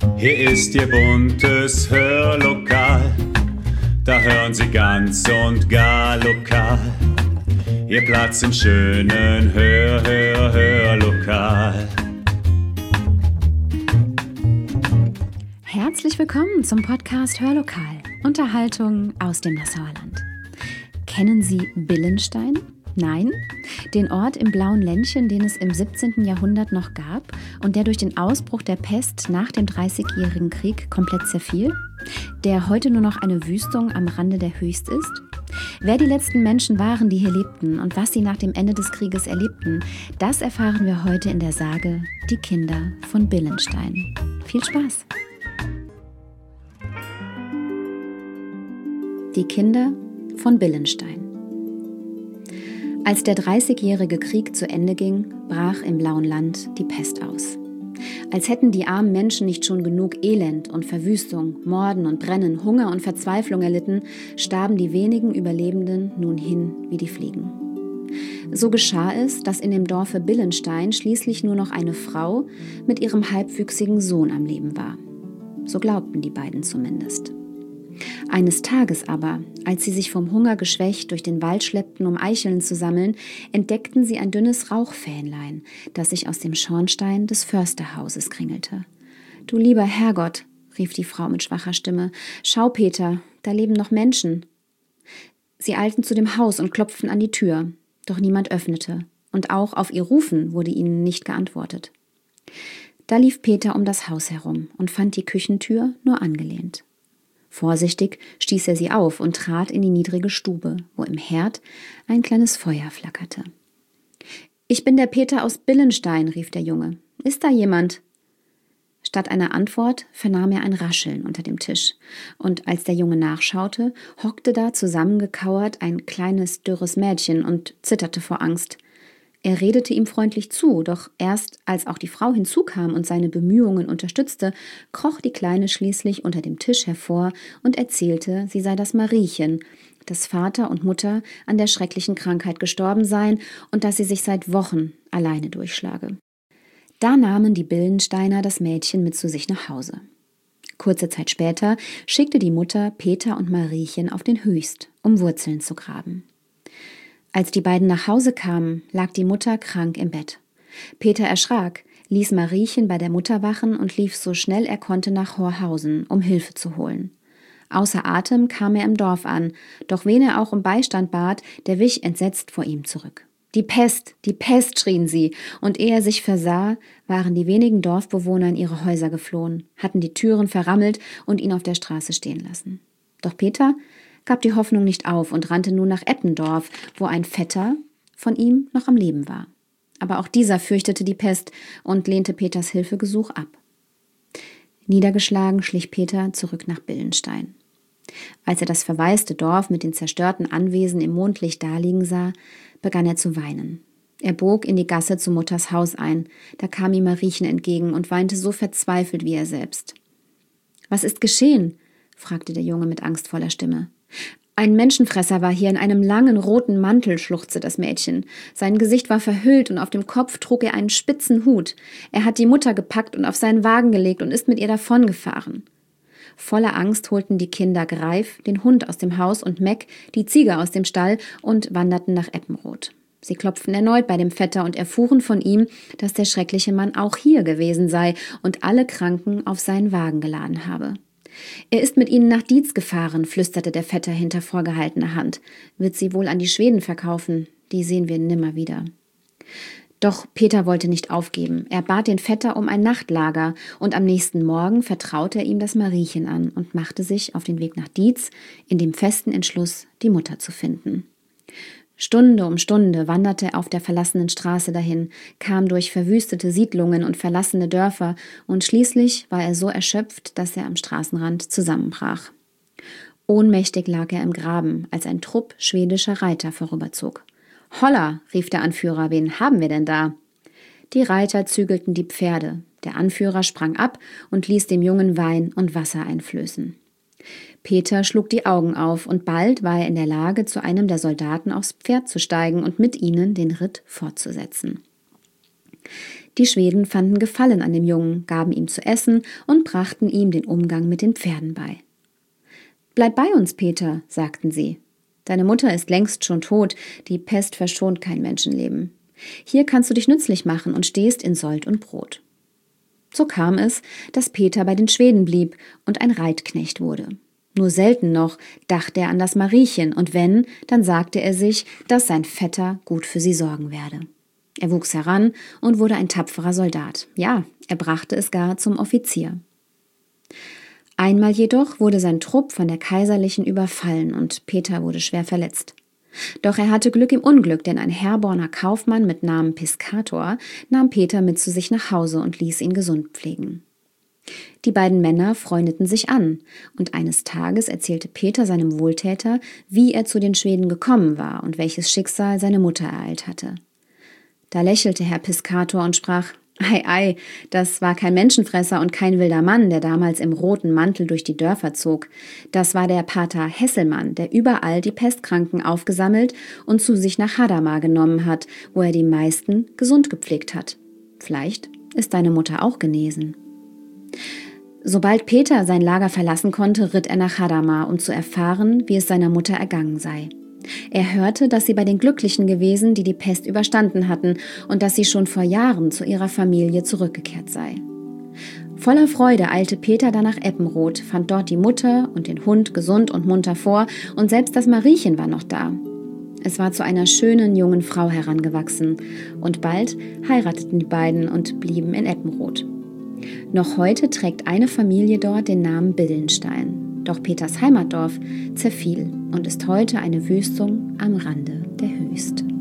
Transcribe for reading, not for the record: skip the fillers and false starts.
Hier ist Ihr buntes Hörlokal, da hören Sie ganz und gar lokal. Ihr Platz im schönen Hörlokal. Herzlich willkommen zum Podcast Hörlokal, Unterhaltung aus dem Nassauer Land. Kennen Sie Billenstein? Nein? Den Ort im blauen Ländchen, den es im 17. Jahrhundert noch gab und der durch den Ausbruch der Pest nach dem Dreißigjährigen Krieg komplett zerfiel? Der heute nur noch eine Wüstung am Rande der Höchst ist? Wer die letzten Menschen waren, die hier lebten und was sie nach dem Ende des Krieges erlebten, das erfahren wir heute in der Sage Die Kinder von Billenstein. Viel Spaß! Die Kinder von Billenstein. Als der Dreißigjährige Krieg zu Ende ging, brach im blauen Land die Pest aus. Als hätten die armen Menschen nicht schon genug Elend und Verwüstung, Morden und Brennen, Hunger und Verzweiflung erlitten, starben die wenigen Überlebenden nun hin wie die Fliegen. So geschah es, dass in dem Dorfe Billenstein schließlich nur noch eine Frau mit ihrem halbwüchsigen Sohn am Leben war. So glaubten die beiden zumindest. Eines Tages aber, als sie sich vom Hunger geschwächt durch den Wald schleppten, um Eicheln zu sammeln, entdeckten sie ein dünnes Rauchfähnlein, das sich aus dem Schornstein des Försterhauses kringelte. »Du lieber Herrgott«, rief die Frau mit schwacher Stimme, »schau, Peter, da leben noch Menschen.« Sie eilten zu dem Haus und klopften an die Tür, doch niemand öffnete, und auch auf ihr Rufen wurde ihnen nicht geantwortet. Da lief Peter um das Haus herum und fand die Küchentür nur angelehnt. Vorsichtig stieß er sie auf und trat in die niedrige Stube, wo im Herd ein kleines Feuer flackerte. »Ich bin der Peter aus Billenstein«, rief der Junge. »Ist da jemand?« Statt einer Antwort vernahm er ein Rascheln unter dem Tisch, und als der Junge nachschaute, hockte da zusammengekauert ein kleines, dürres Mädchen und zitterte vor Angst. Er redete ihm freundlich zu, doch erst als auch die Frau hinzukam und seine Bemühungen unterstützte, kroch die Kleine schließlich unter dem Tisch hervor und erzählte, sie sei das Mariechen, dass Vater und Mutter an der schrecklichen Krankheit gestorben seien und dass sie sich seit Wochen alleine durchschlage. Da nahmen die Billensteiner das Mädchen mit zu sich nach Hause. Kurze Zeit später schickte die Mutter Peter und Mariechen auf den Höchst, um Wurzeln zu graben. Als die beiden nach Hause kamen, lag die Mutter krank im Bett. Peter erschrak, ließ Mariechen bei der Mutter wachen und lief so schnell er konnte nach Horhausen, um Hilfe zu holen. Außer Atem kam er im Dorf an, doch wen er auch um Beistand bat, der wich entsetzt vor ihm zurück. Die Pest, schrien sie, und ehe er sich versah, waren die wenigen Dorfbewohner in ihre Häuser geflohen, hatten die Türen verrammelt und ihn auf der Straße stehen lassen. Doch Peter gab die Hoffnung nicht auf und rannte nun nach Eppendorf, wo ein Vetter von ihm noch am Leben war. Aber auch dieser fürchtete die Pest und lehnte Peters Hilfegesuch ab. Niedergeschlagen schlich Peter zurück nach Billenstein. Als er das verwaiste Dorf mit den zerstörten Anwesen im Mondlicht daliegen sah, begann er zu weinen. Er bog in die Gasse zu Mutters Haus ein, da kam ihm Mariechen entgegen und weinte so verzweifelt wie er selbst. »Was ist geschehen?« fragte der Junge mit angstvoller Stimme. »Ein Menschenfresser war hier in einem langen roten Mantel«, schluchzte das Mädchen. »Sein Gesicht war verhüllt und auf dem Kopf trug er einen spitzen Hut. Er hat die Mutter gepackt und auf seinen Wagen gelegt und ist mit ihr davongefahren.« Voller Angst holten die Kinder Greif, den Hund aus dem Haus, und Meck, die Ziege aus dem Stall, und wanderten nach Eppenroth. Sie klopften erneut bei dem Vetter und erfuhren von ihm, dass der schreckliche Mann auch hier gewesen sei und alle Kranken auf seinen Wagen geladen habe. »Er ist mit ihnen nach Dietz gefahren«, flüsterte der Vetter hinter vorgehaltener Hand. »Wird sie wohl an die Schweden verkaufen? Die sehen wir nimmer wieder.« Doch Peter wollte nicht aufgeben. Er bat den Vetter um ein Nachtlager und am nächsten Morgen vertraute er ihm das Mariechen an und machte sich auf den Weg nach Dietz in dem festen Entschluss, die Mutter zu finden. Stunde um Stunde wanderte er auf der verlassenen Straße dahin, kam durch verwüstete Siedlungen und verlassene Dörfer und schließlich war er so erschöpft, dass er am Straßenrand zusammenbrach. Ohnmächtig lag er im Graben, als ein Trupp schwedischer Reiter vorüberzog. »Holla«, rief der Anführer, »wen haben wir denn da?« Die Reiter zügelten die Pferde. Der Anführer sprang ab und ließ dem Jungen Wein und Wasser einflößen. Peter schlug die Augen auf und bald war er in der Lage, zu einem der Soldaten aufs Pferd zu steigen und mit ihnen den Ritt fortzusetzen. Die Schweden fanden Gefallen an dem Jungen, gaben ihm zu essen und brachten ihm den Umgang mit den Pferden bei. »Bleib bei uns, Peter«, sagten sie. »Deine Mutter ist längst schon tot, die Pest verschont kein Menschenleben. Hier kannst du dich nützlich machen und stehst in Sold und Brot.« So kam es, dass Peter bei den Schweden blieb und ein Reitknecht wurde. Nur selten noch dachte er an das Mariechen, und wenn, dann sagte er sich, dass sein Vetter gut für sie sorgen werde. Er wuchs heran und wurde ein tapferer Soldat. Ja, er brachte es gar zum Offizier. Einmal jedoch wurde sein Trupp von der Kaiserlichen überfallen und Peter wurde schwer verletzt. Doch er hatte Glück im Unglück, denn ein Herborner Kaufmann mit Namen Piscator nahm Peter mit zu sich nach Hause und ließ ihn gesund pflegen. Die beiden Männer freundeten sich an, und eines Tages erzählte Peter seinem Wohltäter, wie er zu den Schweden gekommen war und welches Schicksal seine Mutter ereilt hatte. Da lächelte Herr Piscator und sprach: »Ei, ei, das war kein Menschenfresser und kein wilder Mann, der damals im roten Mantel durch die Dörfer zog. Das war der Pater Hesselmann, der überall die Pestkranken aufgesammelt und zu sich nach Hadamar genommen hat, wo er die meisten gesund gepflegt hat. Vielleicht ist deine Mutter auch genesen.« Sobald Peter sein Lager verlassen konnte, ritt er nach Hadamar, um zu erfahren, wie es seiner Mutter ergangen sei. Er hörte, dass sie bei den Glücklichen gewesen, die die Pest überstanden hatten, und dass sie schon vor Jahren zu ihrer Familie zurückgekehrt sei. Voller Freude eilte Peter dann nach Eppenroth, fand dort die Mutter und den Hund gesund und munter vor, und selbst das Mariechen war noch da. Es war zu einer schönen jungen Frau herangewachsen, und bald heirateten die beiden und blieben in Eppenroth. Noch heute trägt eine Familie dort den Namen Billenstein. Doch Peters Heimatdorf zerfiel und ist heute eine Wüstung am Rande der Wüste.